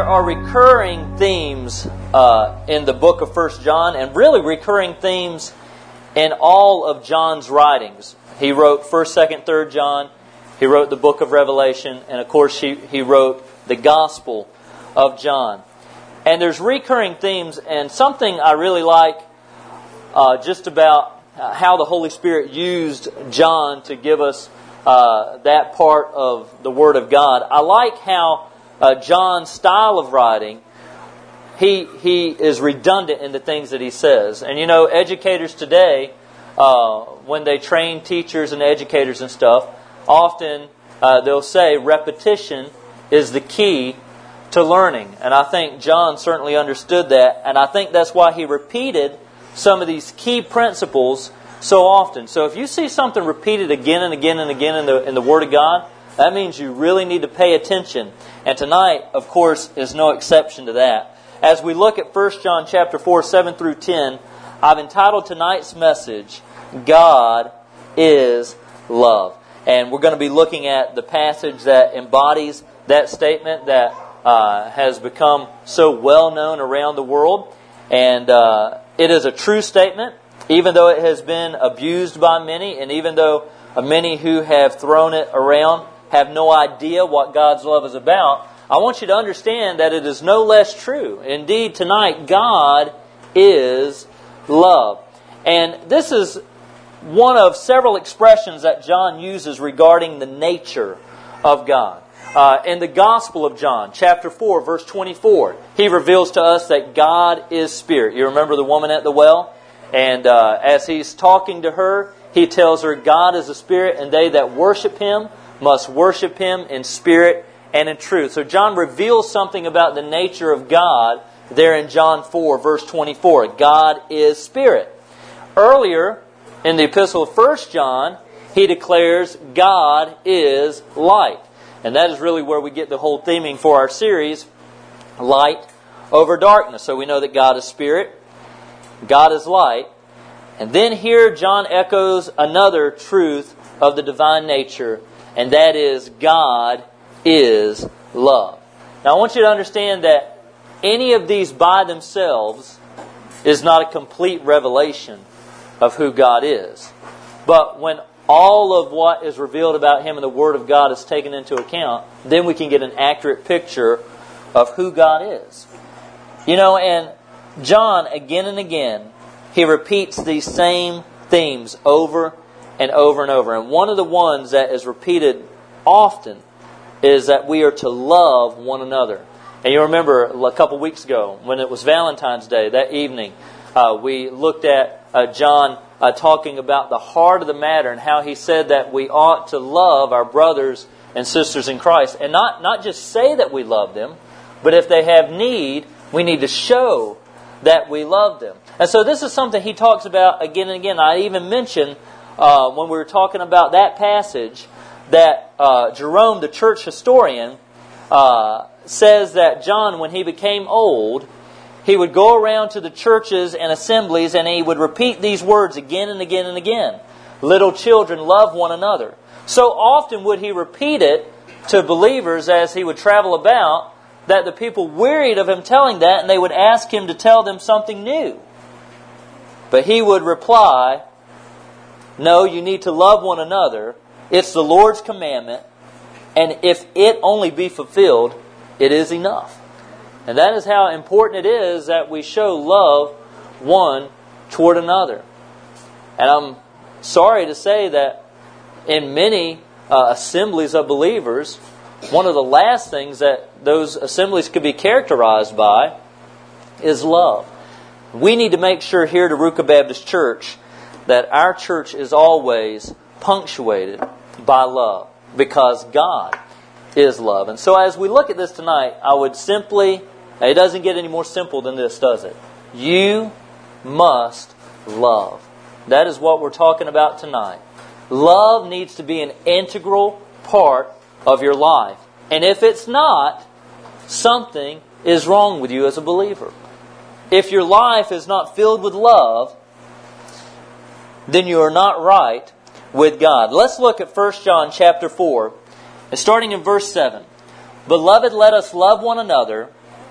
are recurring themes in the book of 1 John, and really recurring themes in all of John's writings. He wrote 1st, 2nd, 3rd John. He wrote the book of Revelation. And of course, he wrote the Gospel of John. And there's recurring themes, and something I really like just about how the Holy Spirit used John to give us that part of the Word of God. I like how John's style of writing, he is redundant in the things that he says. And you know, educators today, when they train teachers and educators and stuff, often they'll say repetition is the key to learning. And I think John certainly understood that. And I think that's why he repeated some of these key principles so often. So if you see something repeated again and again and again in the Word of God, that means you really need to pay attention. And tonight, of course, is no exception to that. As we look at 1 John chapter 4, 7 through 10, I've entitled tonight's message, God is Love. And we're going to be looking at the passage that embodies that statement that has become so well known around the world. And it is a true statement, even though it has been abused by many, and even though many who have thrown it around have no idea what God's love is about. I want you to understand that it is no less true. Indeed, tonight, God is love. And this is one of several expressions that John uses regarding the nature of God. In the Gospel of John, chapter 4, verse 24, he reveals to us that God is Spirit. You remember the woman at the well? And as he's talking to her, he tells her, God is a Spirit, and they that worship Him must worship Him in spirit and in truth. So John reveals something about the nature of God there in John 4, verse 24. God is Spirit. Earlier, in the epistle of 1 John, he declares God is light. And that is really where we get the whole theming for our series, light over darkness. So we know that God is Spirit, God is light. And then here John echoes another truth of the divine nature, and that is God is love. Now I want you to understand that any of these by themselves is not a complete revelation of who God is. But when all of what is revealed about Him in the Word of God is taken into account, then we can get an accurate picture of who God is. You know, and John, again and again, he repeats these same themes over and over and over. And one of the ones that is repeated often is that we are to love one another. And you remember a couple weeks ago when it was Valentine's Day, that evening, we looked at John talking about the heart of the matter and how he said that we ought to love our brothers and sisters in Christ. And not just say that we love them, but if they have need, we need to show that we love them. And so this is something he talks about again and again. I even mentioned when we were talking about that passage that Jerome, the church historian, says that John, when he became old, he would go around to the churches and assemblies and he would repeat these words again and again and again. Little children, love one another. So often would he repeat it to believers as he would travel about that the people wearied of him telling that, and they would ask him to tell them something new. But he would reply, no, you need to love one another. It's the Lord's commandment, and if it only be fulfilled, it is enough. And that is how important it is that we show love one toward another. And I'm sorry to say that in many assemblies of believers, one of the last things that those assemblies could be characterized by is love. We need to make sure here at Aruka Baptist Church that our church is always punctuated by love, because God is love. And so as we look at this tonight, I would simply, it doesn't get any more simple than this, does it? You must love. That is what we're talking about tonight. Love needs to be an integral part of your life. And if it's not, something is wrong with you as a believer. If your life is not filled with love, then you are not right with God. Let's look at 1 John chapter 4, starting in verse 7. Beloved, let us love one another,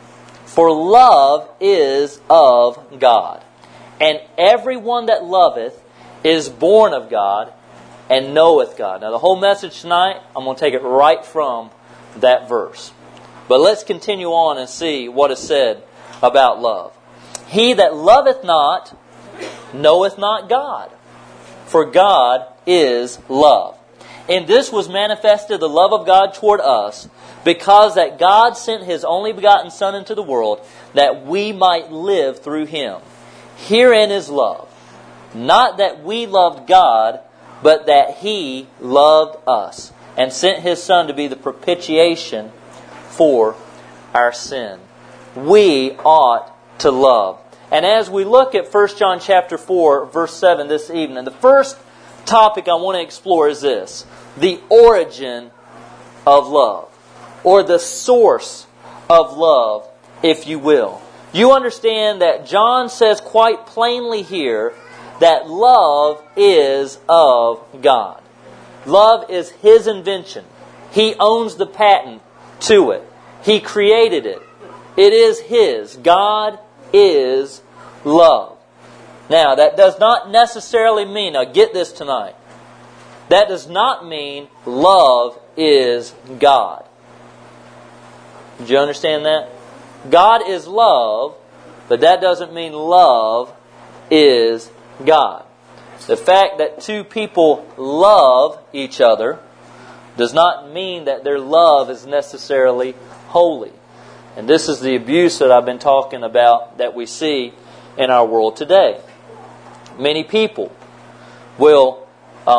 For love is of God. And everyone that loveth is born of God and knoweth God. Now the whole message tonight, I'm going to take it right from that verse. But let's continue on and see what is said about love. He that loveth not knoweth not God, for God is love. In this was manifested the love of God toward us, because that God sent His only begotten Son into the world, that we might live through Him. Herein is love, not that we loved God, but that He loved us, and sent His Son to be the propitiation for our sin. We ought to love. And as we look at 1 John chapter 4, verse 7 this evening, the first topic I want to explore is this: the origin of love, or the source of love, if you will. You understand that John says quite plainly here that love is of God. Love is His invention. He owns the patent to it. He created it. It is His. God is love. Now, that does not necessarily mean, now get this tonight, that does not mean love is God. Did you understand that? God is love, but that doesn't mean love is God. The fact that two people love each other does not mean that their love is necessarily holy. And this is the abuse that I've been talking about that we see in our world today. Many people will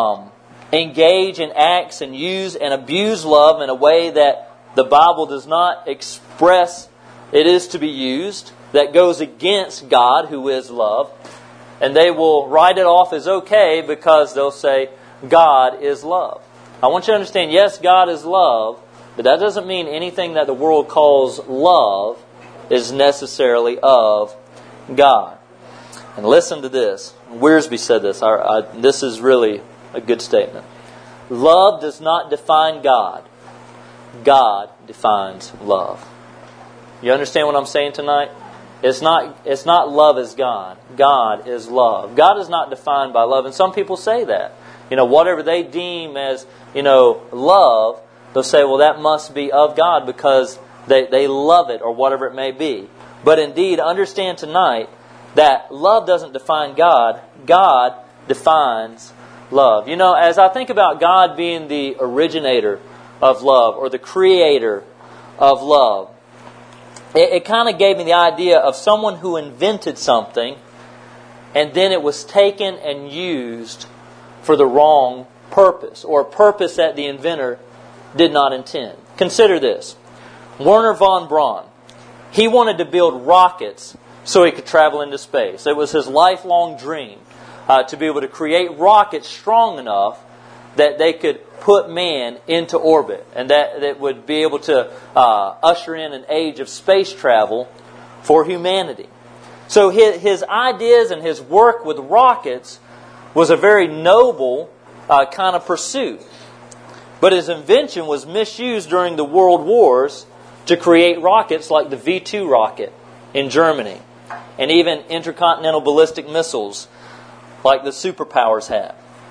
engage in acts and use and abuse love in a way that the Bible does not express it is to be used, that goes against God, who is love. And they will write it off as okay because they'll say, God is love. I want you to understand, yes, God is love, but that doesn't mean anything that the world calls love is necessarily of God. And listen to this. Wiersbe said this. This is really a good statement. Love does not define God. God defines love. You understand what I'm saying tonight? It's not love is God. God is love. God is not defined by love. And some people say that. Whatever they deem as, love, they'll say, well, that must be of God because they love it or whatever it may be. But indeed, understand tonight that love doesn't define God. God defines love. As I think about God being the originator of love or the creator of love, it kind of gave me the idea of someone who invented something and then it was taken and used for the wrong purpose, or a purpose that the inventor did not intend. Consider this. Wernher von Braun, he wanted to build rockets so he could travel into space. It was his lifelong dream to be able to create rockets strong enough that they could put man into orbit, and that would be able to usher in an age of space travel for humanity. So his ideas and his work with rockets was a very noble kind of pursuit. But his invention was misused during the World Wars to create rockets like the V-2 rocket in Germany, and even intercontinental ballistic missiles like the superpowers have.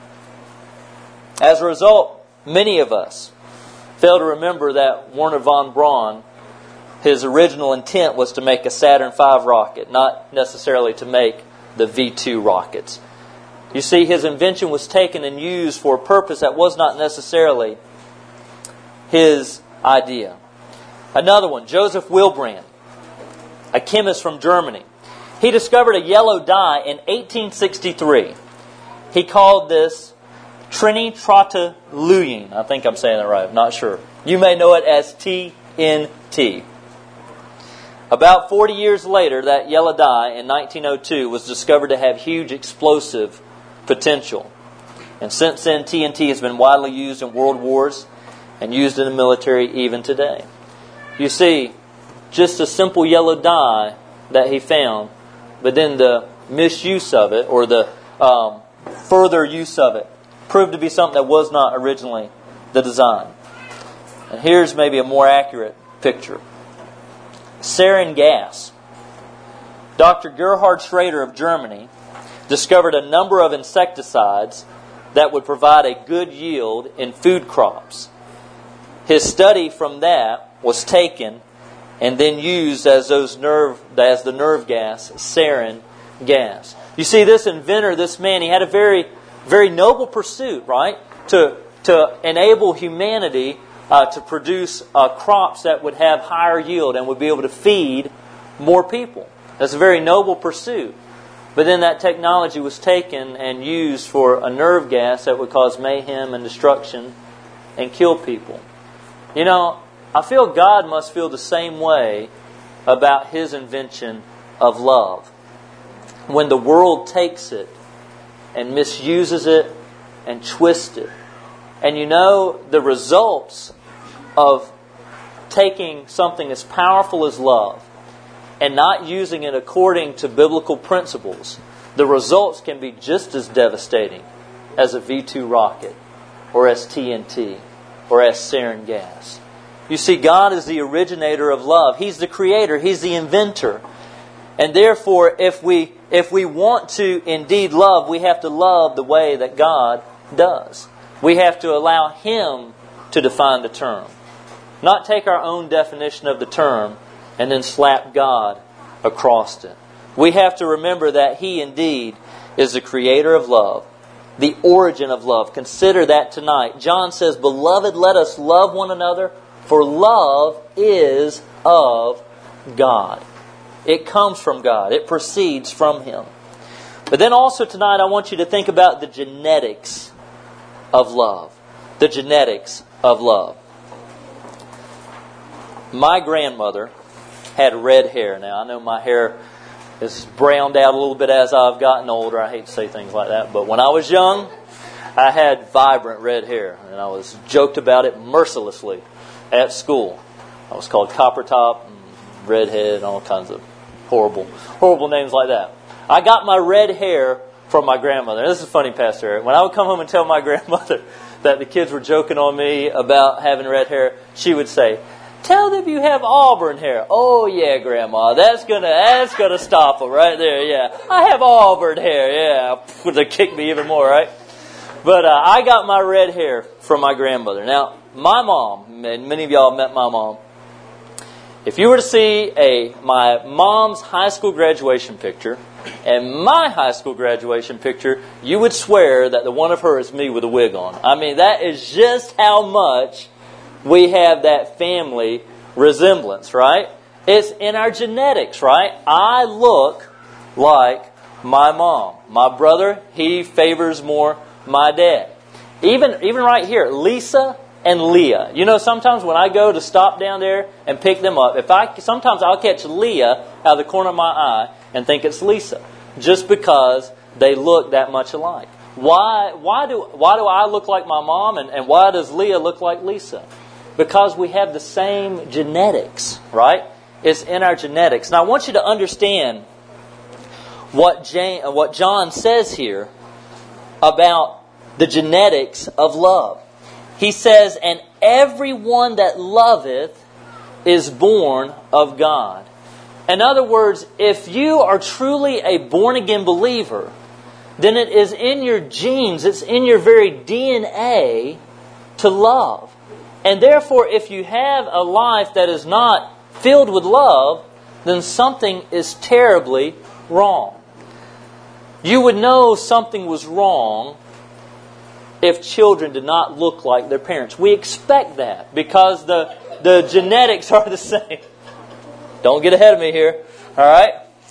As a result, many of us fail to remember that Wernher von Braun, his original intent was to make a Saturn V rocket, not necessarily to make the V-2 rockets. You see, his invention was taken and used for a purpose that was not necessarily his idea. Another one, Joseph Wilbrand, a chemist from Germany. He discovered a yellow dye in 1863. He called this trinitrotoluene. I think I'm saying that right. I'm not sure. You may know it as TNT. About 40 years later, that yellow dye in 1902 was discovered to have huge explosive potential. And since then, TNT has been widely used in world wars and used in the military even today. You see, just a simple yellow dye that he found, but then the misuse of it, or the further use of it, proved to be something that was not originally the design. And here's maybe a more accurate picture. sarin gas. Dr. Gerhard Schrader of Germany discovered a number of insecticides that would provide a good yield in food crops. His study from that was taken and then used as the nerve gas, sarin gas. You see, this inventor, this man, he had a very, very noble pursuit, right? To enable humanity to produce crops that would have higher yield and would be able to feed more people. That's a very noble pursuit. But then that technology was taken and used for a nerve gas that would cause mayhem and destruction and kill people. You know, I feel God must feel the same way about His invention of love. When the world takes it and misuses it and twists it. And you know, the results of taking something as powerful as love and not using it according to biblical principles, the results can be just as devastating as a V-2 rocket or as TNT or as sarin gas. You see, God is the originator of love. He's the creator. He's the inventor. And therefore, if we want to indeed love, we have to love the way that God does. We have to allow Him to define the term. Not take our own definition of the term and then slap God across it. We have to remember that He indeed is the creator of love, the origin of love. Consider that tonight. John says, "Beloved, let us love one another, for love is of God." It comes from God. It proceeds from Him. But then also tonight I want you to think about the genetics of love. The genetics of love. My grandmother had red hair. Now, I know my hair is browned out a little bit as I've gotten older. I hate to say things like that. But when I was young, I had vibrant red hair. And I was joked about it mercilessly at school. I was called Copper Top, and Redhead, and all kinds of horrible names like that. I got my red hair from my grandmother. This is funny, Pastor Eric. When I would come home and tell my grandmother that the kids were joking on me about having red hair, she would say, "Tell them you have auburn hair." "Oh yeah, Grandma, that's gonna stop them right there. Yeah, I have auburn hair. Yeah," they kick me even more, right? But I got my red hair from my grandmother. Now, my mom, and many of y'all met my mom. If you were to see my mom's high school graduation picture and my high school graduation picture, you would swear that the one of her is me with a wig on. I mean, that is just how much we have that family resemblance, right? It's in our genetics, right? I look like my mom. My brother, he favors more my dad. Even right here, Lisa and Leah. You know, sometimes when I go to stop down there and pick them up, sometimes I'll catch Leah out of the corner of my eye and think it's Lisa, just because they look that much alike. Why do I look like my mom and why does Leah look like Lisa? Because we have the same genetics, right? It's in our genetics. Now I want you to understand what John says here about the genetics of love. He says, "And everyone that loveth is born of God." In other words, if you are truly a born-again believer, then it is in your genes, it's in your very DNA to love. And therefore, if you have a life that is not filled with love, then something is terribly wrong. You would know something was wrong if children did not look like their parents. We expect that because the genetics are the same. Don't get ahead of me here. All right?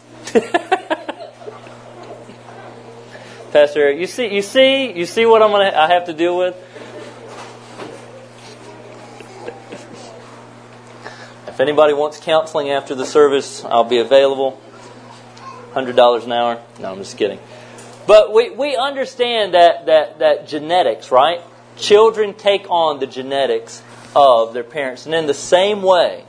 Pastor Eric, you see what I have to deal with? If anybody wants counseling after the service, I'll be available. $100 an hour. No, I'm just kidding. But we understand that genetics, right? Children take on the genetics of their parents. And in the same way,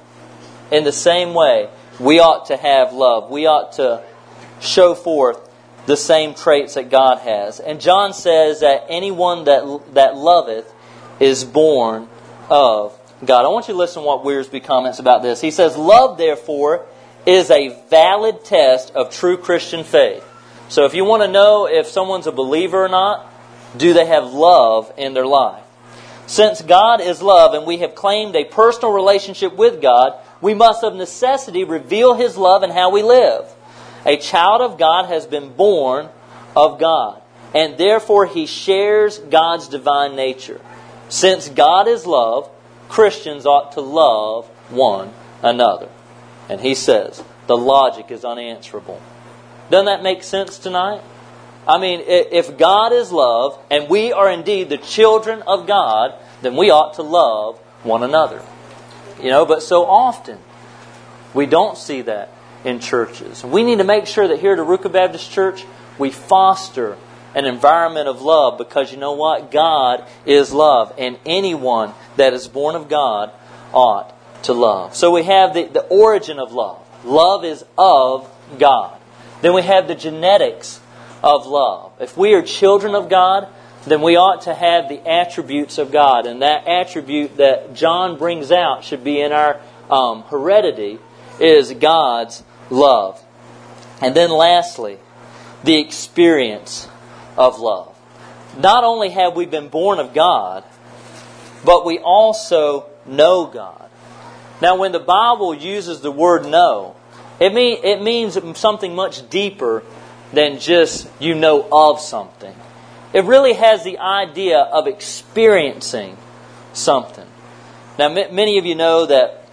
we ought to have love. We ought to show forth the same traits that God has. And John says that anyone that loveth is born of God. I want you to listen to what Wiersbe comments about this. He says, love, therefore, is a valid test of true Christian faith. So if you want to know if someone's a believer or not, do they have love in their life? Since God is love and we have claimed a personal relationship with God, we must of necessity reveal His love in how we live. A child of God has been born of God, and therefore he shares God's divine nature. Since God is love, Christians ought to love one another. And he says, the logic is unanswerable. Doesn't that make sense tonight? I mean, if God is love, and we are indeed the children of God, then we ought to love one another. But so often, we don't see that in churches. We need to make sure that here at Arouca Baptist Church, we foster an environment of love, because you know what? God is love, and anyone that is born of God ought to love. So we have the origin of love. Love is of God. Then we have the genetics of love. If we are children of God, then we ought to have the attributes of God. And that attribute that John brings out should be in our heredity is God's love. And then lastly, the experience of love. Not only have we been born of God, but we also know God. Now, when the Bible uses the word know, it means something much deeper than just you know of something. It really has the idea of experiencing something. Now, many of you know that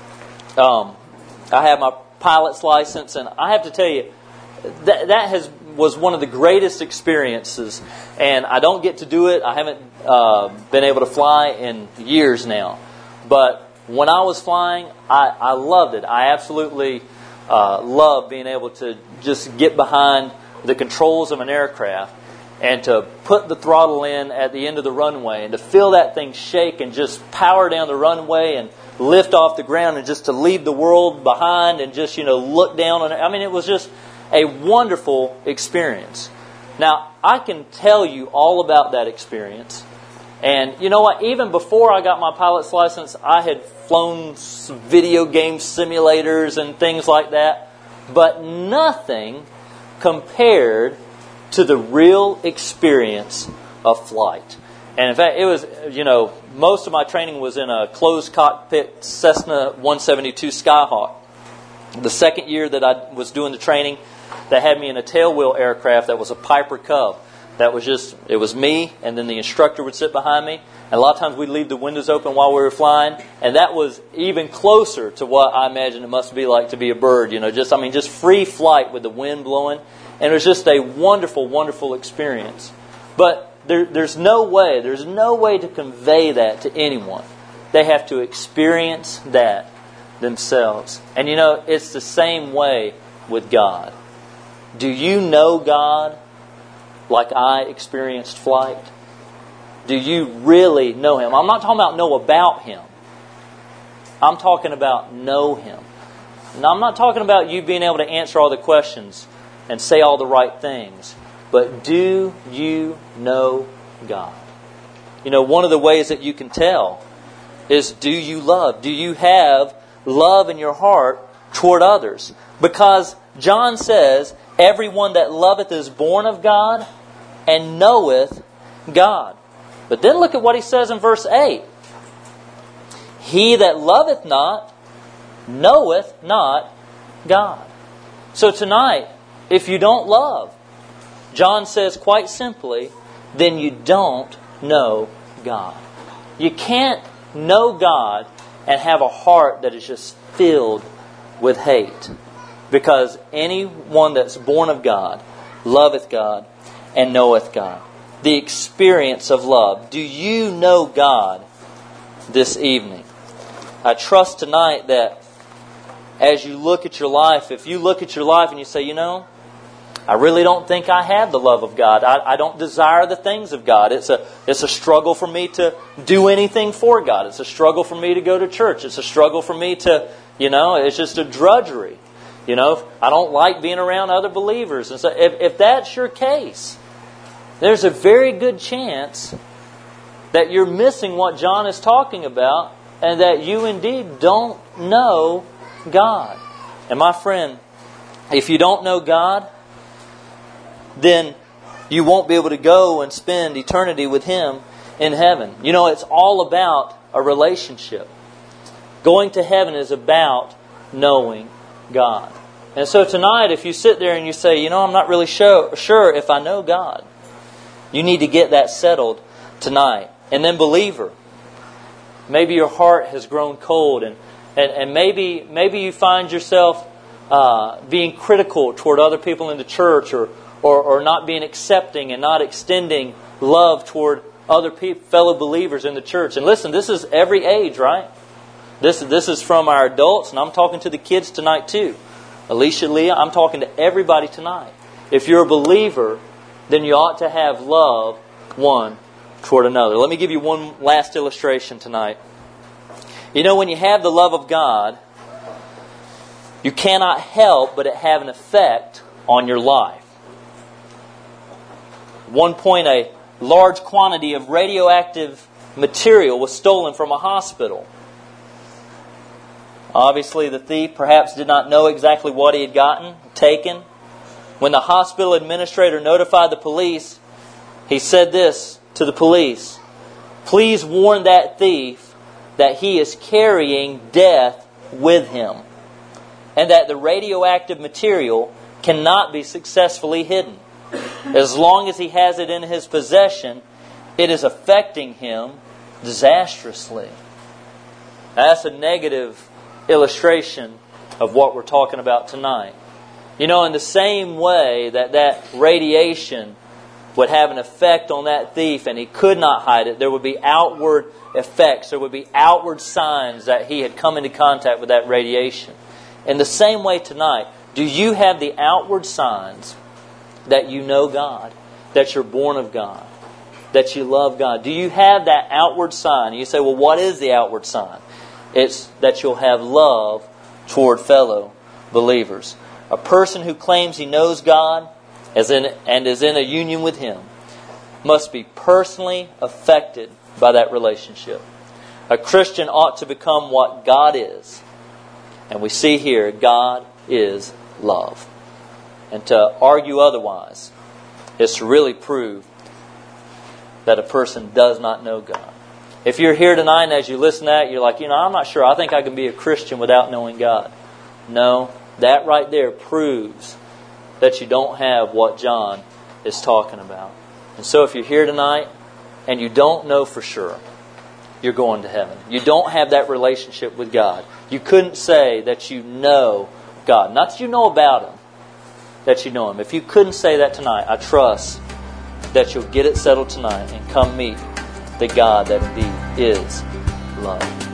I have my pilot's license, and I have to tell you, that was one of the greatest experiences, and I don't get to do it. I haven't been able to fly in years now. But when I was flying, I loved it. I absolutely loved being able to just get behind the controls of an aircraft and to put the throttle in at the end of the runway and to feel that thing shake and just power down the runway and lift off the ground and just to leave the world behind and just, look down on it. I mean, it was just a wonderful experience. Now, I can tell you all about that experience. And you know what? Even before I got my pilot's license, I had flown video game simulators and things like that. But nothing compared to the real experience of flight. And in fact, it was, most of my training was in a closed cockpit Cessna 172 Skyhawk. The second year that I was doing the training, they had me in a tailwheel aircraft that was a Piper Cub. It was me, and then the instructor would sit behind me. And a lot of times we'd leave the windows open while we were flying. And that was even closer to what I imagine it must be like to be a bird. Just free flight with the wind blowing. And it was just a wonderful, wonderful experience. But there's no way to convey that to anyone. They have to experience that themselves. And it's the same way with God. Do you know God like I experienced flight? Do you really know Him? I'm not talking about know about Him. I'm talking about know Him. Now, I'm not talking about you being able to answer all the questions and say all the right things. But do you know God? One of the ways that you can tell is, do you love? Do you have love in your heart toward others? Because John says, everyone that loveth is born of God and knoweth God. But then look at what he says in verse 8. He that loveth not, knoweth not God. So tonight, if you don't love, John says quite simply, then you don't know God. You can't know God and have a heart that is just filled with hate. Because anyone that's born of God, loveth God, and knoweth God. The experience of love. Do you know God this evening? I trust tonight that as you look at your life, if you look at your life and you say, I really don't think I have the love of God. I don't desire the things of God. It's a struggle for me to do anything for God. It's a struggle for me to go to church. It's a struggle for me to, it's just a drudgery. I don't like being around other believers. And so if that's your case, there's a very good chance that you're missing what John is talking about and that you indeed don't know God. And my friend, if you don't know God, then you won't be able to go and spend eternity with Him in heaven. You know, it's all about a relationship. Going to heaven is about knowing God. And so tonight, if you sit there and you say, I'm not really sure if I know God, you need to get that settled tonight. And then believer, maybe your heart has grown cold and maybe you find yourself being critical toward other people in the church or not being accepting and not extending love toward other people, fellow believers in the church. And listen, this is every age, right? This is from our adults, and I'm talking to the kids tonight too. Alicia, Leah, I'm talking to everybody tonight. If you're a believer, then you ought to have love one toward another. Let me give you one last illustration tonight. When you have the love of God, you cannot help but it have an effect on your life. At one point, a large quantity of radioactive material was stolen from a hospital. Obviously, the thief perhaps did not know exactly what he had taken. When the hospital administrator notified the police, he said this to the police: "Please warn that thief that he is carrying death with him, and that the radioactive material cannot be successfully hidden. As long as he has it in his possession, it is affecting him disastrously." That's a negative illustration of what we're talking about tonight. In the same way that radiation would have an effect on that thief and he could not hide it, there would be outward effects, there would be outward signs that he had come into contact with that radiation. In the same way tonight, do you have the outward signs that you know God, that you're born of God, that you love God? Do you have that outward sign? You say, well, what is the outward sign? It's that you'll have love toward fellow believers. A person who claims he knows God and is in a union with Him must be personally affected by that relationship. A Christian ought to become what God is. And we see here, God is love. And to argue otherwise is to really prove that a person does not know God. If you're here tonight and as you listen to that, you're like, I'm not sure. I think I can be a Christian without knowing God. No, that right there proves that you don't have what John is talking about. And so if you're here tonight and you don't know for sure, you're going to heaven. You don't have that relationship with God. You couldn't say that you know God. Not that you know about Him, that you know Him. If you couldn't say that tonight, I trust that you'll get it settled tonight and come meet the God that indeed is love.